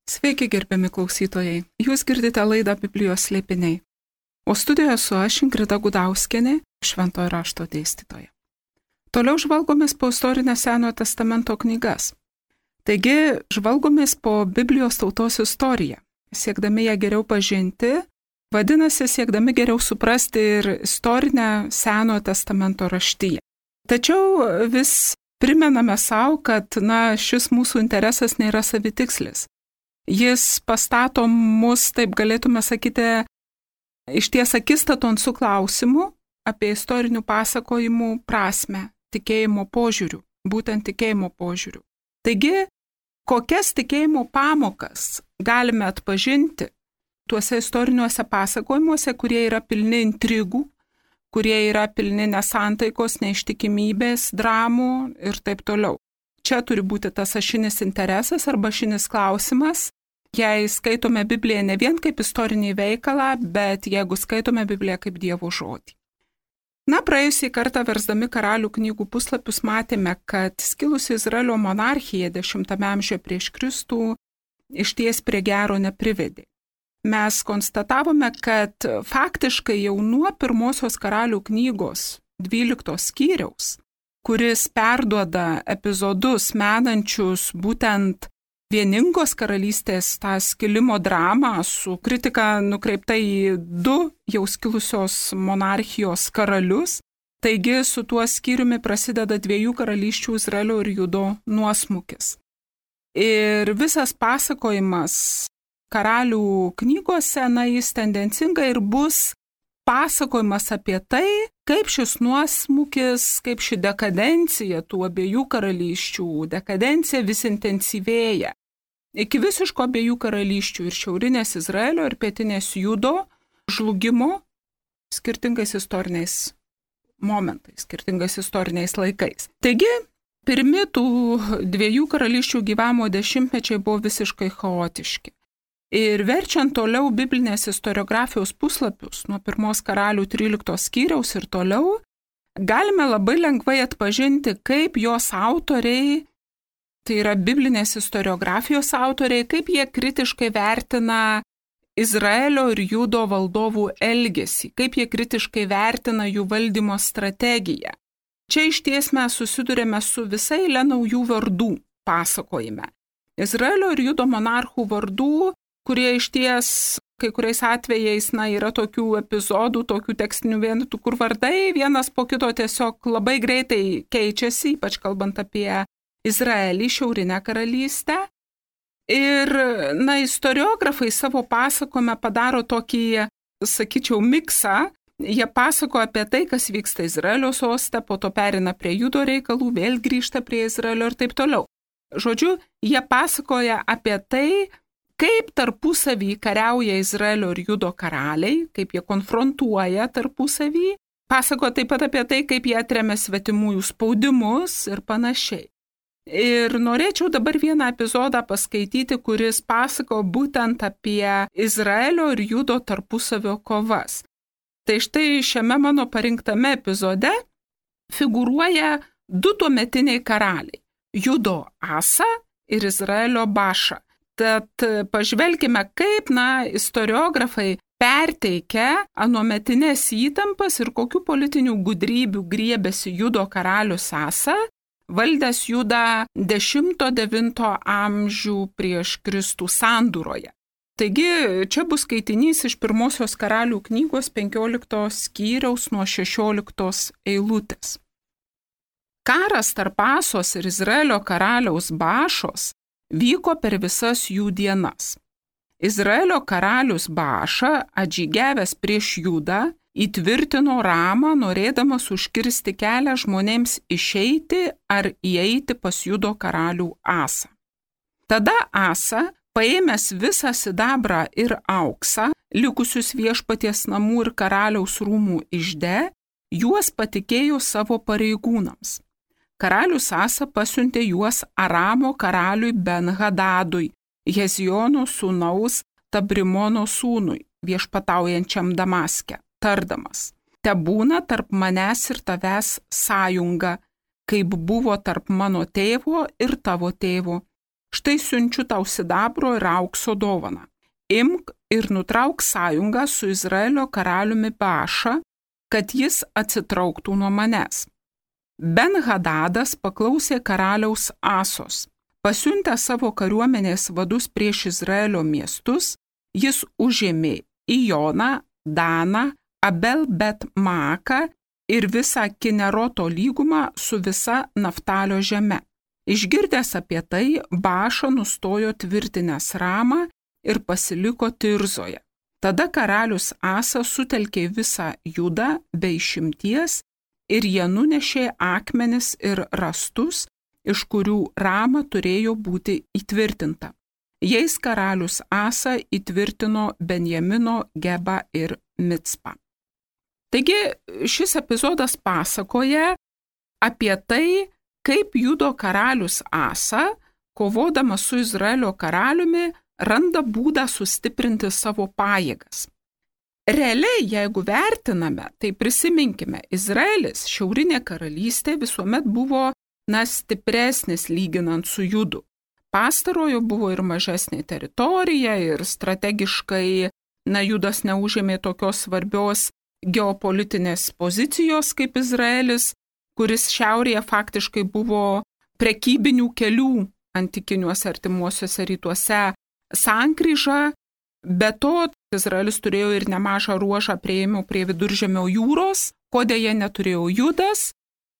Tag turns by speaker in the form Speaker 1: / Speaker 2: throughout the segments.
Speaker 1: Sveiki, gerbiami klausytojai. Jūs girdite laidą Biblijos slėpiniai. O studijoje esu aš, Ingrida Gudauskienė, Šventojo rašto dėstytoja. Toliau žvalgomės po istorinės Senojo testamento knygas. Taigi, žvalgomės po Biblijos tautos istoriją, siekdami ją geriau pažinti, vadinasi, siekdami geriau suprasti ir istorinę Senojo testamento raštiją. Tačiau vis primename savo, kad šis mūsų interesas nėra savitikslis. Jis pastato mus, taip galėtume sakyti, išties akistaton su klausimu apie istorinių pasakojimų prasmę, tikėjimo požiūrių, būtent tikėjimo požiūrių. Taigi, kokias tikėjimo pamokas galime atpažinti tuose istoriniuose pasakojimuose, kurie yra pilni intrigų, kurie yra pilni nesantaikos, neištikimybės, dramų ir taip toliau. Čia turi būti tas ašinis interesas arba ašinis klausimas, jei skaitome Bibliją ne vien kaip istorinį veikalą, bet jeigu skaitome Bibliją kaip Dievo žodį. Praėjusį kartą versdami Karalių knygų puslapius matėme, kad skilusi Izraelio monarchija 10 amžiuje prieš Kristų išties prie gero neprivedė. Mes konstatavome, kad faktiškai jau nuo pirmosios Karalių knygos 12 skyriaus, kuris perduoda epizodus menančius būtent vieningos karalystės tą skilimo dramą su kritika nukreipta į 2 jau skilusios monarchijos karalius. Taigi su tuo skyriumi prasideda 2 karalysčių Izraelio ir Judo nuosmukis. Ir visas pasakojimas Karalių knygose, jis tendencingai ir bus pasakojimas apie tai, kaip šis nuosmukis, kaip ši dekadencija tų abiejų karalysčių, dekadencija vis intensyvėja. Iki visiško abiejų karalysčių ir šiaurinės Izraelio ir pietinės Judo žlugimo skirtingais istoriniais momentais, skirtingais istoriniais laikais. Taigi, pirmi tų 2 karalysčių gyvavimo dešimtmečiai buvo visiškai chaotiški. Ir verčiant toliau biblinės istoriografijos puslapius nuo 1 Karalių 13 skyriaus ir toliau, galime labai lengvai atpažinti, kaip jos autoriai, tai yra biblinės istoriografijos autoriai, kaip jie kritiškai vertina Izraelio ir Judo valdovų elgesį, kaip jie kritiškai vertina jų valdymo strategiją. Čia išties mes susidurėme su visai eile naujų vardų pasakojime. Izraelio ir Judo monarchų vardų, kurie išties kai kuriais atvejais yra tokių epizodų, tokių tekstinių vienetų, kur vardai vienas po kito tiesiog labai greitai keičiasi, ypač kalbant apie Izraelį, šiaurinę karalystę. Ir istoriografai savo pasakojime padaro tokį, sakyčiau, miksą. Jie pasako apie tai, kas vyksta Izraelio soste, po to perina prie Judo reikalų, vėl grįžta prie Izraelio ir taip toliau. Žodžiu, jie pasakoja apie tai, kaip tarpusavį kariauja Izraelio ir Judo karaliai, kaip jie konfrontuoja tarpusavį, pasako taip pat apie tai, kaip jie atremia svetimųjų spaudimus ir panašiai. Ir norėčiau dabar vieną epizodą paskaityti, kuris pasako būtent apie Izraelio ir Judo tarpusavio kovas. Tai štai šiame mano parinktame epizode figūruoja 2 tuometiniai karaliai – Judo Asa ir Izraelio Baša. Tad pažvelkime, kaip istoriografai perteikia anuometinės įtampas ir kokių politinių gudrybių griebėsi Judo karalius Asa, valdęs Judą 10-9 amžių prieš Kristų sandūroje. Taigi, čia bus skaitinys iš 1 Karalių knygos 15 skyriaus nuo 16 eilutės. Karas tarp Asos ir Izraelio karaliaus Bašos vyko per visas jų dienas. Izraelio karalius Baša, atžygiavęs prieš Judą, įtvirtino Ramą, norėdamas užkirsti kelią žmonėms išeiti ar įeiti pas Judo karalių Asą. Tada Asa, paėmęs visą sidabrą ir auksą, likusius viešpaties namų ir karaliaus rūmų ižde, juos patikėjo savo pareigūnams. Karalius Asa pasiuntė juos Aramo karaliui Ben-Hadadui, Heziono sūnaus Tabrimono sūnui, viešpataujančiam Damaske, tardamas: tebūna tarp manęs ir tavęs sąjunga, kaip buvo tarp mano tėvo ir tavo tėvo. Štai siunčiu tau sidabro ir aukso dovaną. Imk ir nutrauk sąjungą su Izraelio karaliumi Baša, kad jis atsitrauktų nuo manęs. Ben-Hadadas paklausė karaliaus Asos. Pasiuntęs savo kariuomenės vadus prieš Izraelio miestus, jis užėmė Ijoną, Daną, Abel-Bet-Maaką ir visą Kineroto lygumą su visa Naftalio žeme. Išgirdęs apie tai, Baša nustojo tvirtinęs Ramą ir pasiliko Tirzoje. Tada karalius Asa sutelkė visą Judą be išimties ir jie nunešė akmenis ir rastus, iš kurių Rama turėjo būti įtvirtinta. Jais karalius Asa įtvirtino Benjamino, Gebą ir Micpą. Taigi šis epizodas pasakoja apie tai, kaip Judo karalius Asa, kovodamas su Izraelio karaliumi, randa būdą sustiprinti savo pajėgas. Realiai, jeigu vertiname, tai prisiminkime, Izraelis, šiaurinė karalystė, visuomet buvo stipresnis lyginant su Judu. Pastarojo buvo ir mažesnė teritorija, ir strategiškai Judas neužėmė tokios svarbios geopolitinės pozicijos kaip Izraelis, kuris šiaurėje faktiškai buvo prekybinių kelių antikiniuose artimuosiuose rytuose sankryža. Be to, Izraelis turėjo ir nemažą ruožą priėjimo prie Viduržemio jūros, ko deja neturėjo Judas.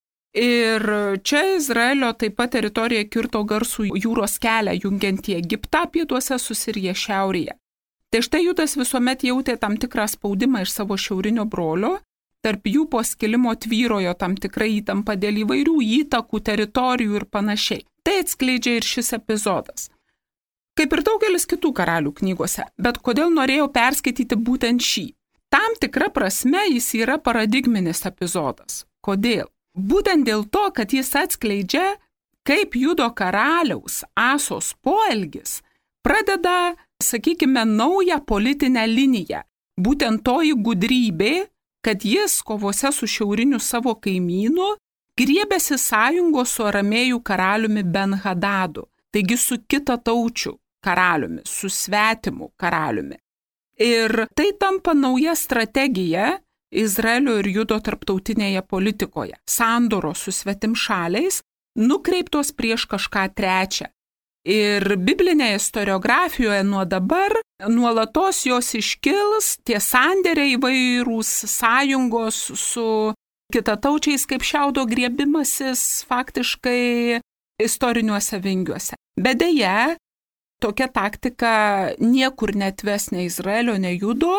Speaker 1: Ir čia Izraelio taip pat teritorija kirto garsų jūros kelią, jungiantį Egiptą pietuose su Sirija šiaurėje. Tai štai Judas visuomet jautė tam tikrą spaudimą iš savo šiaurinio brolio, tarp jų po skilimo tvyrojo tam tikra įtampa dėl įvairių įtakų, teritorijų ir panašiai. Tai atskleidžia ir šis epizodas. Kaip ir daugelis kitų karalių knygose, bet kodėl norėjau perskaityti būtent šį? Tam tikra prasme jis yra paradigminis epizodas. Kodėl? Būtent dėl to, kad jis atskleidžia, kaip Judo karaliaus Asos poelgis pradeda, sakykime, naują politinę liniją. Būtent toji gudrybė, kad jis kovose su šiauriniu savo kaimynu griebėsi sąjungos su aramėjų karaliumi Ben-Hadadu, taigi su kitataučiu karaliumi, su svetimu karaliumi. Ir tai tampa nauja strategija Izraelio ir Judo tarptautinėje politikoje. Sandoros su svetimšaliais nukreiptos prieš kažką trečią. Ir biblinėje istoriografijoje nuo dabar nuolatos jos iškils, tie sandėriai įvairūs, sąjungos su kitataučiais kaip šiaudo griebimasis faktiškai istoriniuose vingiuose. Bet deja, tokia taktika niekur netves nei Izraelio, nei Judo,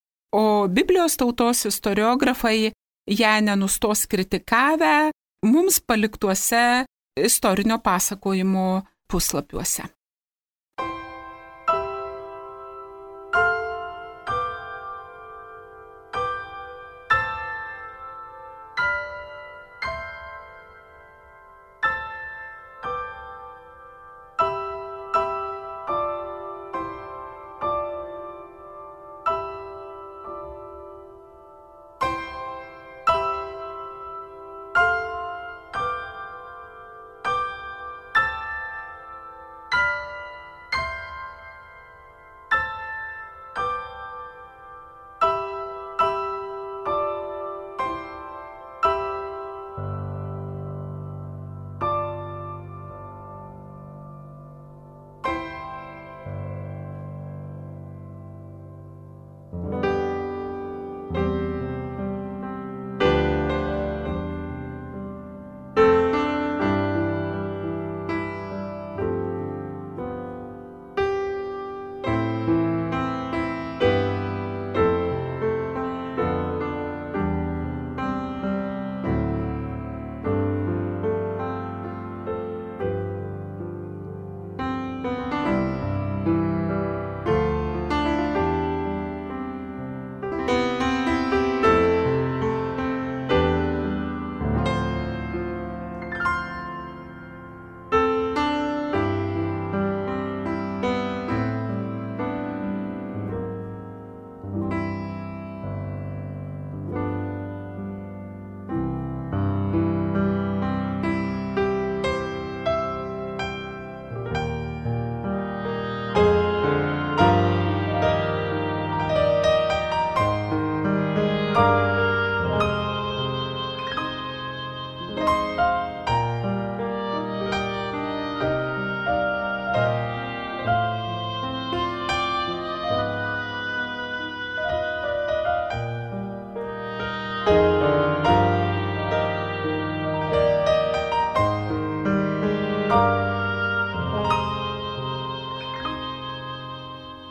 Speaker 1: o Biblijos tautos istoriografai ją nenustos kritikavę mums paliktuose istorinio pasakojimo puslapiuose.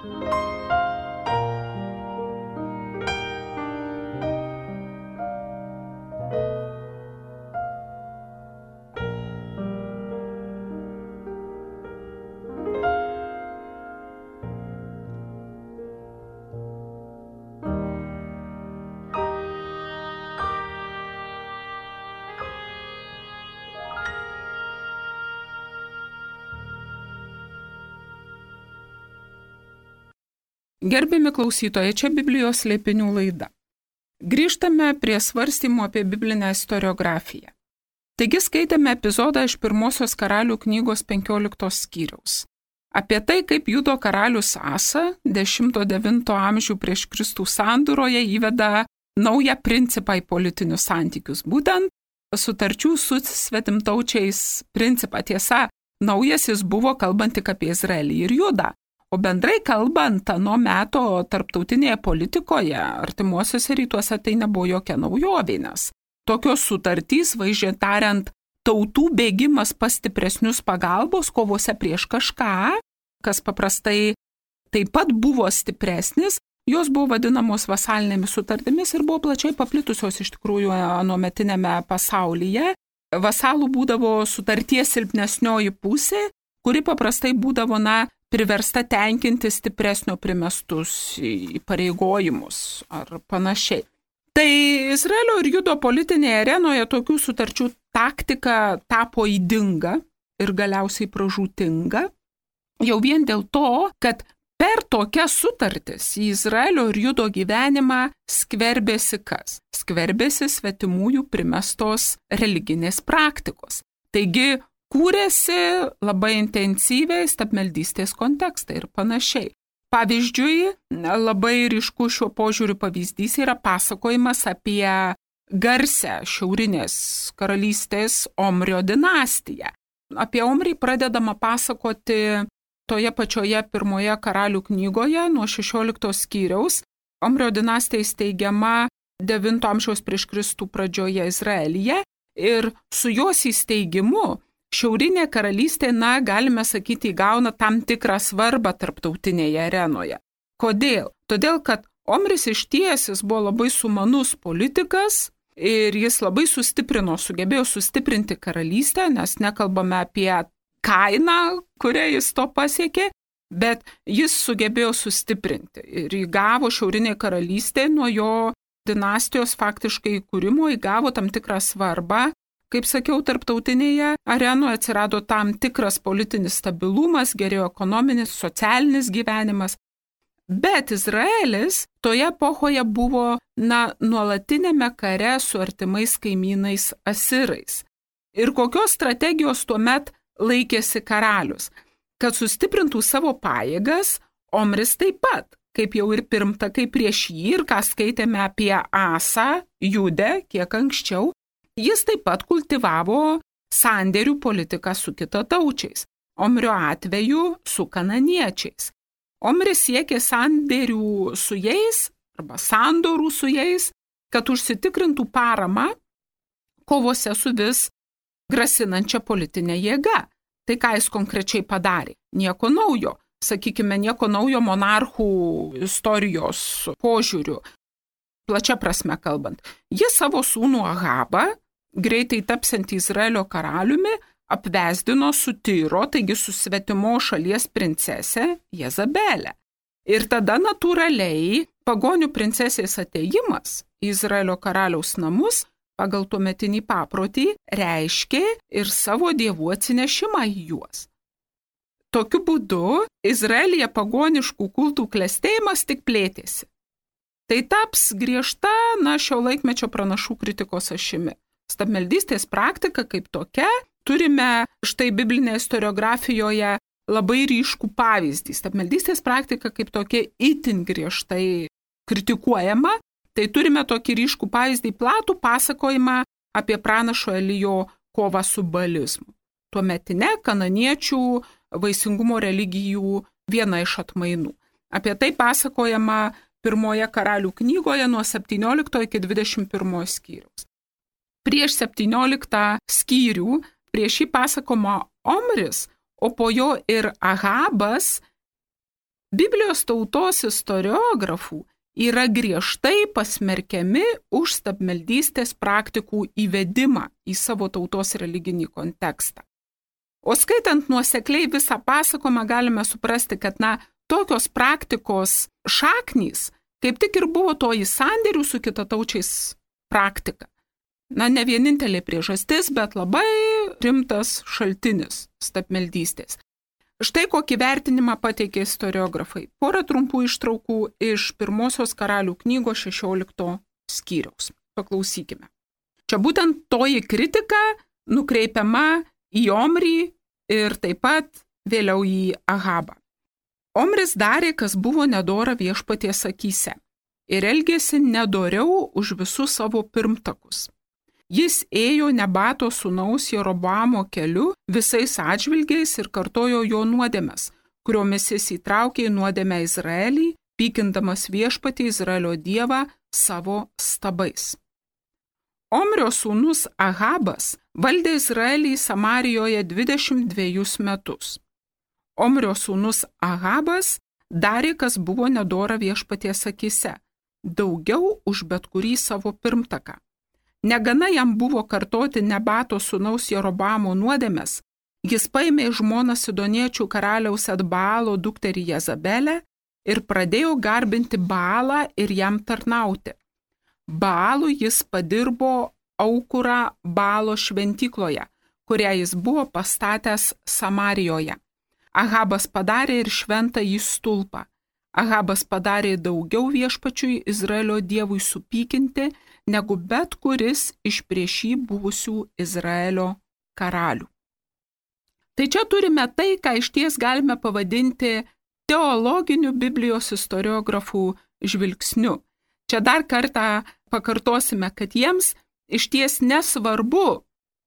Speaker 1: Gerbiami klausytojai, čia Biblijos slėpinių laida. Grįžtame prie svarstymų apie biblinę istoriografiją. Taigi skaitėme epizodą iš 1 Karalių knygos 15 skyriaus. Apie tai, kaip Judo karalius Asa 10-9 amžių prieš Kristų sandūroje įveda naują principą į politinius santykius. Būtent sutarčių su svetimtaučiais principą. Tiesa, naujas jis buvo kalbant tik apie Izraelį ir Judą. O bendrai kalbant, ano meto tarptautinėje politikoje, artimuosiuose rytuose tai nebuvo jokia naujovė, nes tokios sutartys, vaizdžiai tariant, tautų bėgimas pas stipresnius pagalbos kovose prieš kažką, kas paprastai taip pat buvo stipresnis, jos buvo vadinamos vasalinėmis sutartimis ir buvo plačiai paplitusios iš tikrųjų anuometinėme pasaulyje. Vasalų būdavo sutarties silpnesnioji pusė, kuri paprastai būdavo, priversta tenkinti stipresnio primestus įpareigojimus ar panašiai. Tai Izraelio ir Judo politinėje arenoje tokių sutarčių taktika tapo ydinga ir galiausiai pražūtinga, jau vien dėl to, kad per tokias sutartis į Izraelio ir Judo gyvenimą skverbėsi kas? Skverbėsi svetimųjų primestos religinės praktikos. Taigi, kūrėsi labai intensyviai stabmeldystės kontekstai ir panašiai. Pavyzdžiui, labai ryškus šiuo požiūriu pavyzdys yra pasakojimas apie garsę šiaurinės karalystės Omrio dinastiją. Apie Omrį pradedama pasakoti toje pačioje 1 Karalių knygoje nuo 16 skyriaus. Omrio dinastija įsteigiama 9 amžiaus prieš Kristų pradžioje Izraelyje ir su jos įsteigimu šiaurinė karalystė, galime sakyti, įgauna tam tikrą svarbą tarptautinėje arenoje. Kodėl? Todėl, kad Omris ištiesis buvo labai sumanus politikas ir jis labai sugebėjo sustiprinti karalystę, nes nekalbame apie kainą, kurią jis to pasiekė, bet jis sugebėjo sustiprinti ir įgavo šiaurinė karalystė nuo jo dinastijos faktiškai įkūrimo, įgavo tam tikrą svarbą. Kaip sakiau, tarptautinėje arenoje atsirado tam tikras politinis stabilumas, gerėjo ekonominis, socialinis gyvenimas. Bet Izraelis toje epochoje buvo nuolatinėme kare su artimais kaimynais asirais. Ir kokios strategijos tuomet laikėsi karalius? Kad sustiprintų savo pajėgas, Omris taip pat, kaip jau ir pirmtakai prieš jį ir ką skaitėme apie Asą, Judę, kiek anksčiau, jis taip pat kultivavo sandėrių politiką su kitataučiais, Omrio atveju su kananiečiais. Omris siekė sandėrių su jais arba sandorų su jais, kad užsitikrintų paramą kovose su vis grasinančia politinė jėga. Tai ką jis konkrečiai padarė? Nieko naujo, sakykime, nieko naujo monarchų istorijos požiūriu, plačia prasme kalbant. Jis savo sūnų Ahabą, greitai tapsiantį Izraelio karaliumi, apvesdino su Tyro, taigi su svetimo šalies princese Jezabelė. Ir tada natūraliai pagonių princesės atėjimas į Izraelio karaliaus namus pagal tuometinį paprotį reiškė ir savo dievų atsinešimą į juos. Tokiu būdu Izraelyje pagoniškų kultų klestėjimas tik plėtėsi. Tai taps griežta šio laikmečio pranašų kritikos ašimi. Stabmeldystės praktika kaip tokia, turime štai biblinėje istoriografijoje labai ryškų pavyzdį. Stabmeldystės praktika kaip tokia itin griežtai kritikuojama, tai turime tokį ryškų pavyzdį, platų pasakojimą apie pranašo Elijo kovą su balizmu. Tuometinė kananiečių vaisingumo religijų viena iš atmainų. Apie tai pasakojama 1 Karalių knygoje nuo 17 iki 21 skyriaus. Prieš 17 skyrių, prieš jį pasakoma Omris, o po jo ir Ahabas Biblijos tautos istoriografų yra griežtai pasmerkiami už stabmeldystės praktikų įvedimą į savo tautos religinį kontekstą. O skaitant nuosekliai visą pasakojimą galime suprasti, kad tokios praktikos šaknys kaip tik ir buvo toji sandėrių su kitataučiais praktika. Ne vienintelė priežastis, bet labai rimtas šaltinis stabmeldystės. Štai kokį vertinimą pateikė istoriografai. Porą trumpų ištraukų iš 1 Karalių knygos 16 skyriaus. Paklausykime. Čia būtent toji kritika nukreipiama į Omrį ir taip pat vėliau į Ahabą. Omris darė, kas buvo nedora viešpaties akyse ir elgėsi nedoriau už visus savo pirmtakus. Jis ėjo Nebato sūnaus Jeroboamo keliu visais atžvilgiais ir kartojo jo nuodėmes, kuriomis jis įtraukė į nuodėmę Izraelį, pykindamas viešpatį Izraelio dievą savo stabais. Omrio sūnus Ahabas valdė Izraelį Samarijoje 22 metus. Omrio sūnus Ahabas darė, kas buvo nedora viešpaties akyse, daugiau už bet kurį savo pirmtaką. Negana jam buvo kartoti Nebato sūnaus Jeroboamo nuodėmes, jis paėmė žmoną sidoniečių karaliaus Etbaalo dukterį Jezabelę ir pradėjo garbinti Baalą ir jam tarnauti. Baalui jis padirbo aukurą Baalo šventykloje, kurią jis buvo pastatęs Samarijoje. Ahabas padarė ir šventąjį stulpą. Ahabas padarė daugiau viešpačiui Izraelio dievui supykinti, negu bet kuris iš prieš jį buvusių Izraelio karalių. Tai čia turime tai, ką išties galime pavadinti teologiniu Biblijos istoriografų žvilgsniu. Čia dar kartą pakartosime, kad jiems išties nesvarbu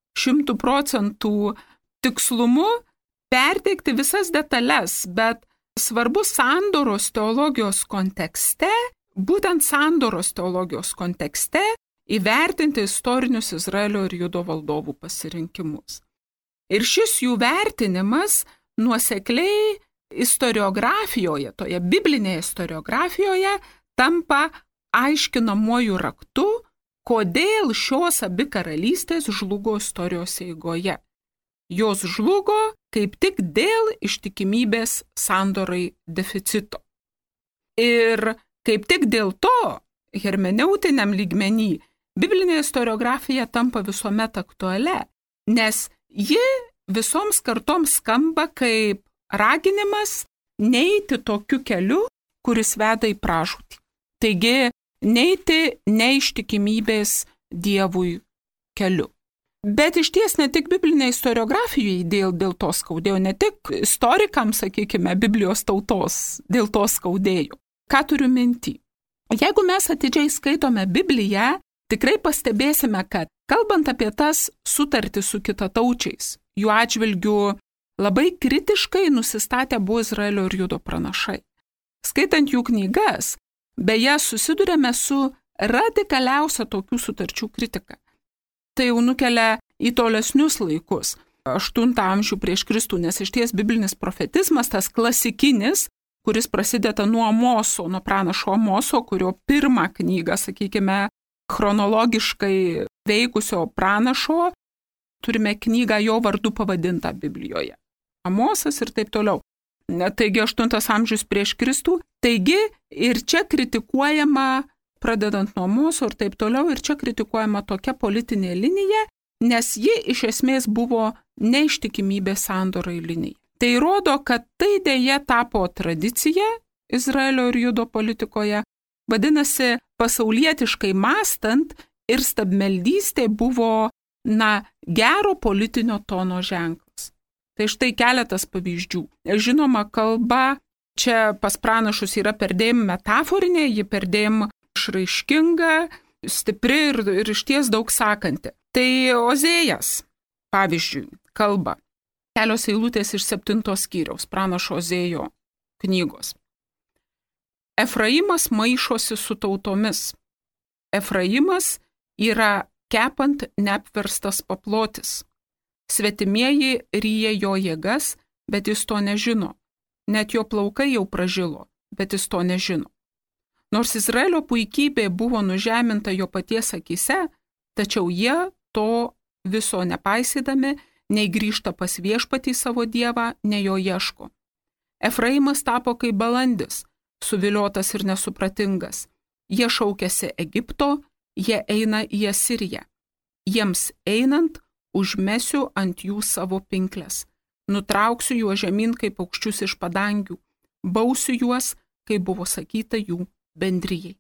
Speaker 1: 100% tikslumu perteikti visas detalės, bet svarbu sandoros teologijos kontekste, būtent sandoros teologijos kontekste įvertinti istorinius Izraelio ir Judo valdovų pasirinkimus. Ir šis jų vertinimas nuosekliai istoriografijoje, toje biblinėje istoriografijoje, tampa aiškinamuoju raktu, kodėl šios abi karalystės žlugo istorijos eigoje. Jos žlugo kaip tik dėl ištikimybės sandorai deficito. Ir kaip tik dėl to hermeneutiniam lygmenį biblinė istoriografija tampa visuomet aktualia, nes ji visoms kartoms skamba kaip raginimas neiti tokiu keliu, kuris veda į pražūtį. Taigi, neiti neištikimybės Dievui keliu. Bet iš ties ne tik biblinė istoriografijai dėl to skaudėjo, ne tik istorikams, sakykime, Biblijos tautos dėl to skaudėjo. Ką turiu minty? Jeigu mes atidžiai skaitome Bibliją, tikrai pastebėsime, kad kalbant apie tas sutartis su kitataučiais, jų atžvilgių labai kritiškai nusistatę buvo Izraelio ir Judo pranašai. Skaitant jų knygas, beje, susidurėme su radikaliausia tokių sutarčių kritika. Tai jau nukelia į tolesnius laikus, 8 amžių prieš Kristų, nes iš ties biblinis profetizmas, tas klasikinis, kuris prasideda nuo Amoso, nuo pranašo Amoso, kurio pirmą knygą, sakykime, chronologiškai veikusio pranašo, turime knygą jo vardu pavadintą Biblijoje. Amosas ir taip toliau. Taigi 8 amžius prieš Kristų. Taigi ir čia kritikuojama, pradedant nuo Amoso ir taip toliau, ir čia kritikuojama tokia politinė linija, nes ji iš esmės buvo neištikimybės sandorai linija. Tai rodo, kad tai dėja tapo tradicija Izraelio ir Judo politikoje. Vadinasi, pasaulietiškai mąstant ir stabmeldystė buvo, gero politinio tono ženklas. Tai štai keletas pavyzdžių. Žinoma, kalba čia pas pranašus yra perdėm metaforinė, ji perdėm išraiškinga, stipri ir išties daug sakanti. Tai Ozėjas, pavyzdžiui, kalba. Kelios eilutės iš 7 skyriaus pranašo Ozėjo knygos. Efraimas maišosi su tautomis. Efraimas yra kepant neapverstas paplotis. Svetimieji ryja jo jėgas, bet jis to nežino. net jo plaukai jau pražilo, bet jis to nežino. Nors Izraelio puikybė buvo nužeminta jo paties akyse, tačiau jie to viso nepaisydami, nei grįžta pas viešpatį savo dievą, nei jo ieško. Efraimas tapo kaip balandis, suviliotas ir nesupratingas. Jie šaukėsi Egipto, jie eina į Asiriją. Jiems einant, užmesiu ant jų savo pinkles. Nutrauksiu juos žemyn kaip paukščius iš padangių. Bausiu juos, kaip buvo sakyta jų bendrijai.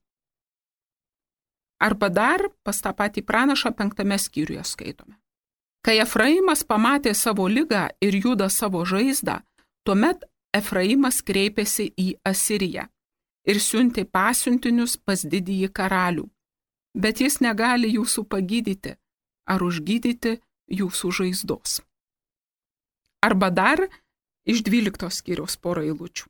Speaker 1: Arba dar pas tą patį pranašą 5 skyriuje skaitome. Kai Efraimas pamatė savo ligą ir Juda savo žaizdą, tuomet Efraimas kreipėsi į Asiriją ir siuntė pasiuntinius pas didįjį karalių. Bet jis negali jūsų pagydyti ar užgydyti jūsų žaizdos. Arba dar iš 12 skyriaus porą eilučių.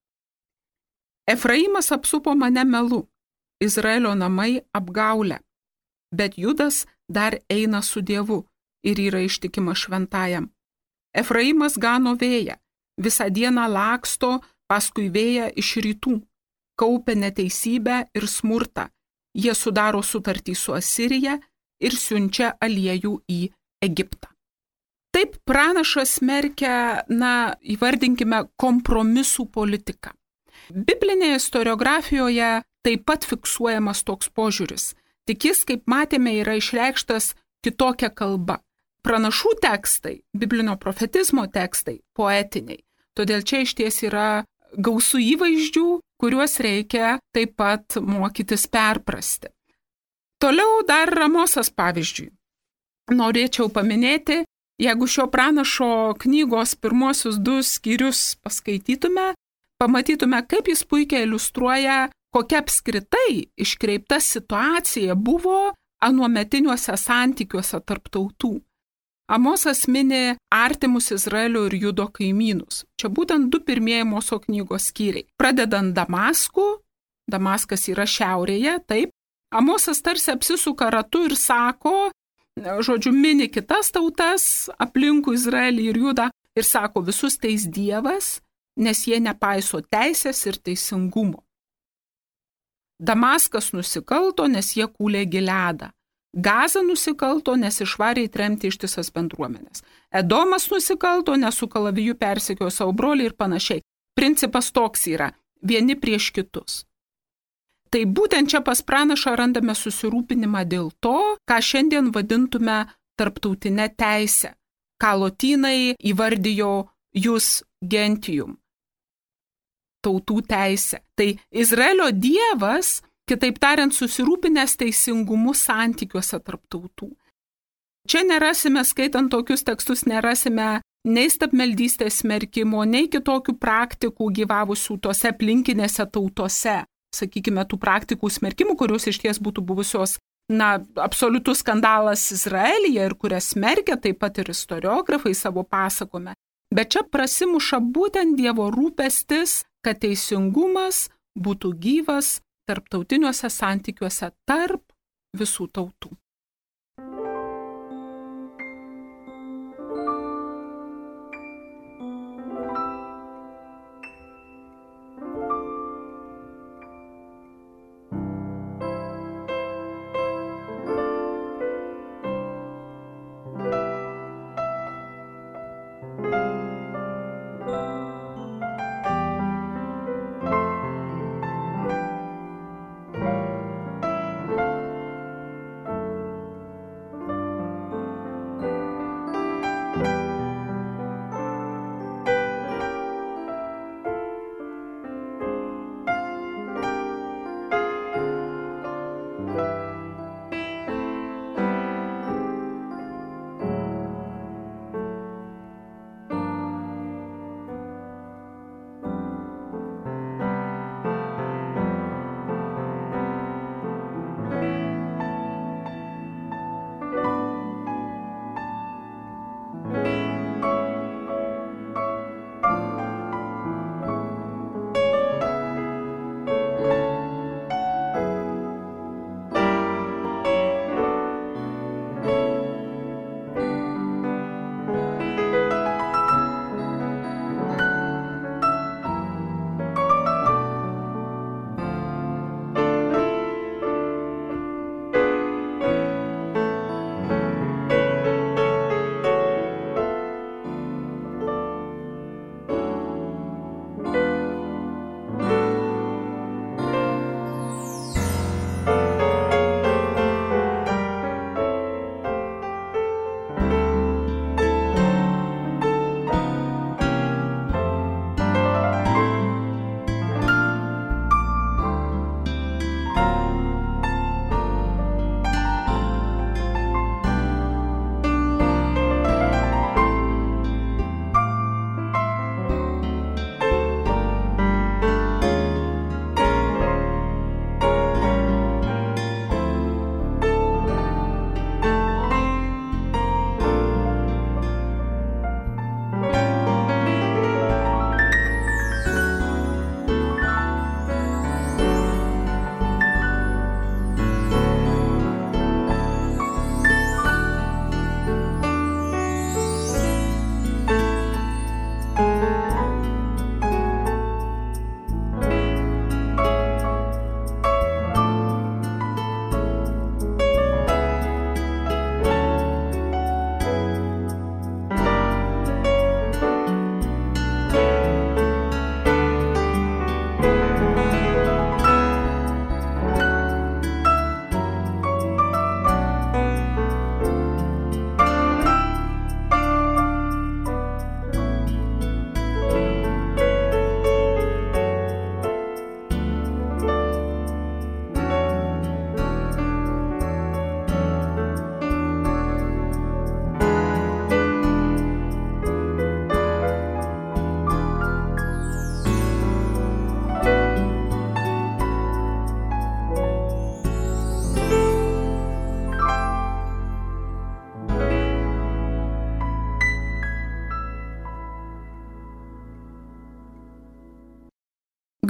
Speaker 1: Efraimas apsupo mane melu, Izraelio namai apgaulę, bet Judas dar eina su Dievu ir yra ištikimas šventajam. Efraimas gano vėją, visą dieną laksto paskui vėją iš rytų, kaupia neteisybę ir smurtą. Jie sudaro sutartį su Asirija ir siunčia aliejų į Egiptą. Taip pranašas smerkia, įvardinkime, kompromisų politiką. Biblinėje istoriografijoje taip pat fiksuojamas toks požiūris, tik jis, kaip matėme, yra išreikštas kitokia kalba. Pranašų tekstai, biblinio profetizmo tekstai, poetiniai. Todėl čia išties yra gausų įvaizdžių, kuriuos reikia taip pat mokytis perprasti. Toliau dar Amosas pavyzdžiui. Norėčiau paminėti, jeigu šio pranašo knygos pirmosius 2 skyrius paskaitytume, pamatytume, kaip jis puikiai iliustruoja, kokia apskritai iškreipta situacija buvo anuometiniuose santykiuose tarp tautų. Amosas mini artimus Izraelio ir Judo kaimynus. Čia būtent 2 pirmieji Amoso knygos skyriai. Pradedant Damasku, Damaskas yra šiaurėje, taip. Amosas tarsi apsisuka ratu ir sako, mini kitas tautas aplinkui Izraelį ir Judą ir sako, visus teis Dievas, nes jie nepaiso teisės ir teisingumo. Damaskas nusikalto, nes jie kūlė Gileadą. Gaza nusikalto, nes išvarė į tremtį ištisas bendruomenės. Edomas nusikalto, nes su kalaviju persekiojo savo brolį ir panašiai. Principas toks yra, vieni prieš kitus. Tai būtent čia pas pranašą randame susirūpinimą dėl to, ką šiandien vadintume tarptautinę teisę, ką lotynai įvardijo jus gentium, tautų teisę. Tai Izraelio Dievas, kitaip tariant, susirūpinęs teisingumu santykiuose tarp tautų. Čia nerasime, skaitant tokius tekstus, nerasime nei stabmeldystės smerkimo, nei kitokių praktikų gyvavusių tose aplinkinėse tautose, sakykime, tų praktikų smerkimų, kurios iš ties būtų buvusios, absoliutus skandalas Izraelyje ir kurias smerkia taip pat ir istoriografai savo pasakome. Bet čia prasimuša būtent Dievo rūpestis, kad teisingumas būtų gyvas tarptautiniuose santykiuose tarp visų tautų.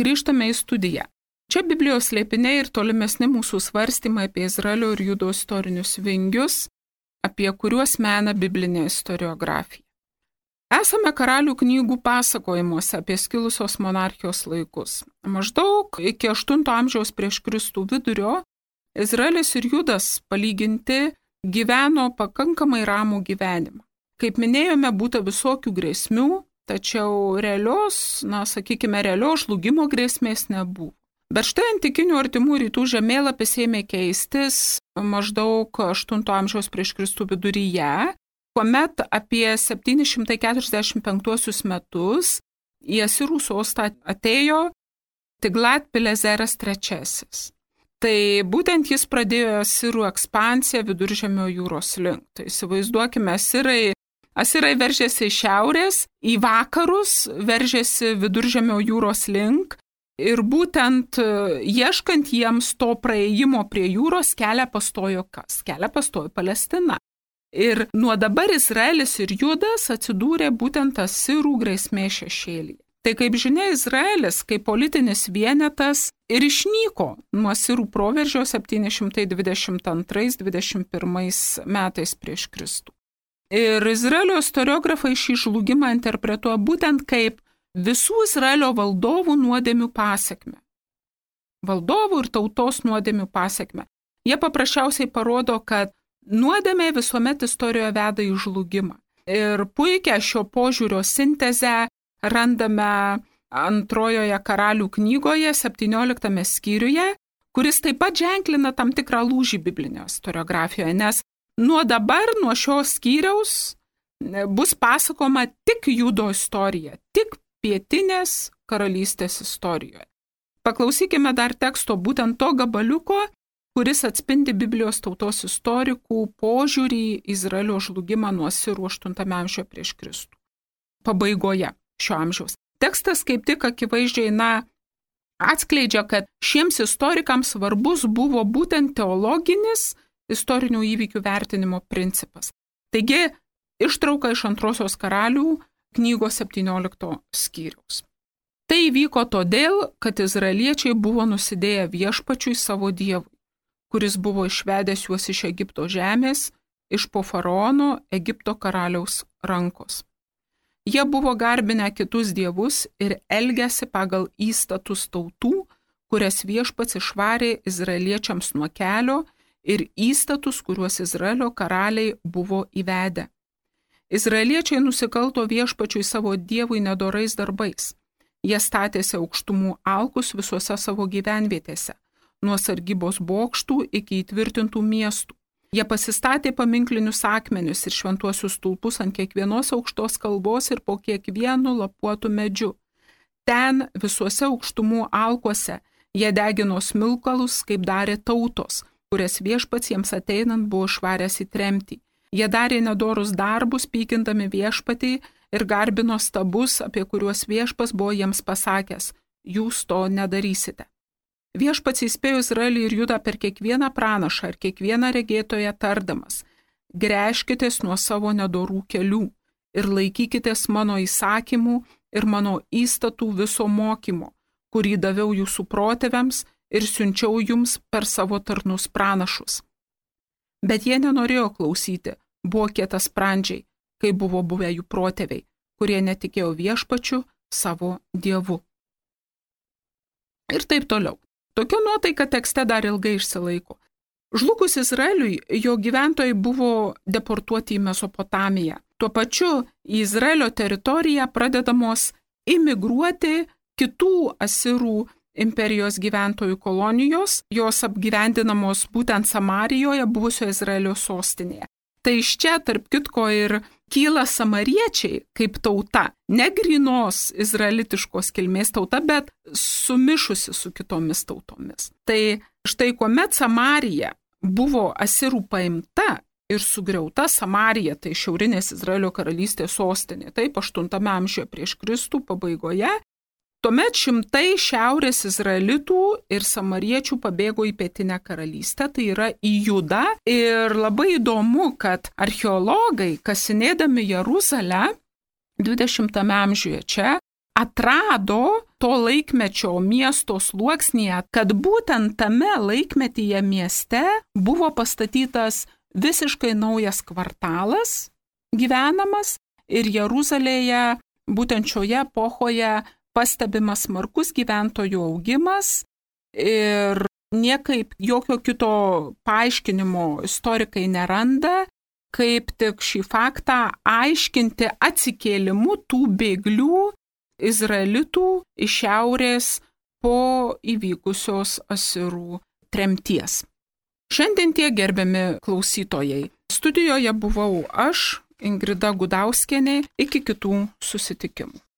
Speaker 1: grįžtame į studiją. Čia Biblijos slėpiniai ir tolimesni mūsų svarstymai apie Izraelio ir Judo istorinius vingius, apie kuriuos mena biblinė istoriografija. Esame Karalių knygų pasakojimuose apie skilusios monarchijos laikus. Maždaug iki 8 amžiaus prieš Kristų vidurio Izraelis ir Judas palyginti gyveno pakankamai ramų gyvenimą. Kaip minėjome, būta visokių grėsmių, tačiau realios žlugimo grėsmės nebuvo. Bet štai antikinių artimų rytų žemėlapis ėmė keistis maždaug 8 amžiaus prieš Kristų viduryje, kuomet apie 745 metus į Asirų sostą atėjo Tiglat-Pileseras III. Tai būtent jis pradėjo Asirų ekspansiją Viduržemio jūros link. Tai įsivaizduokime, Asirai veržėsi iš šiaurės, į vakarus veržėsi Viduržemio jūros link ir būtent ieškant jiems to praėjimo prie jūros kelią pastojo kas? Kelią pastojo Palestina. Ir nuo dabar Izraelis ir Judas atsidūrė būtent Asirų grėsmės šešėlyje. Tai kaip žinia, Izraelis kaip politinis vienetas ir išnyko nuo Asirų proveržio 722-21 metais prieš Kristų. Ir Izraelio istoriografai šį žlugimą interpretuoja būtent kaip visų Izraelio valdovų nuodėmių pasekmę. Valdovų ir tautos nuodėmių pasekmę. Jie paprasčiausiai parodo, kad nuodėmė visuomet istorijoje veda į žlugimą. Ir puikią šio požiūrio sintezę randame antrojoje Karalių knygoje, 17 skyriuje, kuris taip pat ženklina tam tikrą lūžį biblinio istoriografijoje, nes nuo šios skyriaus bus pasakoma tik Judo istorija, tik pietinės karalystės istorijoje. Paklausykime dar teksto būtent to gabaliuko, kuris atspindi Biblijos tautos istorikų požiūrį į Izraelio žlugimą nuo Asirų 8 amžiuje prieš Kristų. Pabaigoje šio amžiaus. Tekstas kaip tik akivaizdžiai atskleidžia, kad šiems istorikams svarbus buvo būtent teologinis istorinių įvykių vertinimo principas. Taigi, ištrauka iš antrosios Karalių knygos 17 skyriaus. Tai įvyko todėl, kad izraeliečiai buvo nusidėję viešpačiui savo dievui, kuris buvo išvedęs juos iš Egipto žemės, iš po faraono Egipto karaliaus rankos. Jie buvo garbinę kitus dievus ir elgėsi pagal įstatus tautų, kurias viešpats išvarė izraeliečiams nuo kelio, ir įstatus, kuriuos Izraelio karaliai buvo įvedę. Izraeliečiai nusikalto viešpačiui savo dievui nedorais darbais. Jie statėsi aukštumų alkus visuose savo gyvenvietėse, nuo sargybos bokštų iki įtvirtintų miestų. Jie pasistatė paminklinius akmenius ir šventuosius stulpus ant kiekvienos aukštos kalvos ir po kiekvienu lapuotu medžiu. Ten visuose aukštumų alkuose jie degino smilkalus, kaip darė tautos, kurias viešpats jiems ateinant buvo išvaręs į tremtį. Jie darė nedorus darbus, pykindami viešpatį ir garbino stabus, apie kuriuos viešpas buvo jiems pasakęs, jūs to nedarysite. Viešpats įspėjo Izraelį ir Judą per kiekvieną pranašą ir kiekvieną regėtoją tardamas, gręžkitės nuo savo nedorų kelių ir laikykitės mano įsakymų ir mano įstatų viso mokymo, kurį daviau jūsų protėviams ir siunčiau jums per savo tarnus pranašus. Bet jie nenorėjo klausyti, buvo kietasprandžiai, kai buvo buvę jų protėviai, kurie netikėjo viešpačiu savo dievu. Ir taip toliau. Tokia nuotaika tekste dar ilgai išsilaiko. Žlugus Izraeliui, jo gyventojai buvo deportuoti į Mesopotamiją. Tuo pačiu į Izraelio teritoriją pradedamos imigruoti kitų Asirų imperijos gyventojų kolonijos, jos apgyvendinamos būtent Samarijoje, buvusio Izraelio sostinėje. Tai iš čia, tarp kitko, ir kyla samariečiai kaip tauta, ne grynos izraelitiškos kilmės tauta, bet sumišusi su kitomis tautomis. Tai štai kuomet Samarija buvo Asirų paimta ir sugriauta, Samarija, tai šiaurinės Izraelio karalystės sostinė, taip 8 amžiuje prieš Kristų pabaigoje, tuomet šimtai šiaurės izraelitų ir samariečių pabėgo į pietinę karalystę, tai yra į Judą. Ir labai įdomu, kad archeologai, kasinėdami Jeruzalę 20 amžiuje čia, atrado to laikmečio miesto sluoksnyje, kad būtent tame laikmetyje mieste buvo pastatytas visiškai naujas kvartalas gyvenamas ir Jeruzalėje būtent šioje epochoje pastebimas smarkus gyventojų augimas ir niekaip jokio kito paaiškinimo istorikai neranda, kaip tik šį faktą aiškinti atsikėlimu tų bėglių izraelitų iš šiaurės po įvykusios asirų tremties. Šiandien tie gerbiami klausytojai. Studijoje buvau aš, Ingrida Gudauskienė, iki kitų susitikimų.